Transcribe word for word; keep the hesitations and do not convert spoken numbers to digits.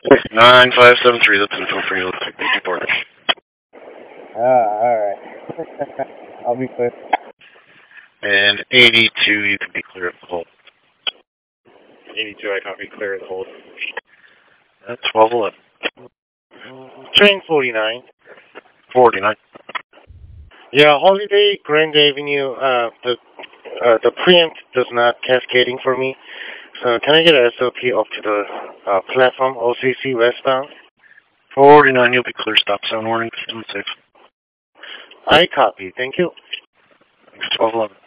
nine five seven three, that's info for you. Let's take the report. Ah, alright. I'll be clear. And eighty-two, you can be clear of the hold. eighty-two, I copy, clear of the hold. That's twelve eleven. Train forty-nine. forty-nine. Yeah, Holiday, Grand Avenue, uh, the uh, the preempt does not cascading for me. So can I get an S O P up to the uh, platform, O C C westbound? forty-nine, you'll be clear. Stop sign warning, fifteen six. I copy, thank you. twelve eleven.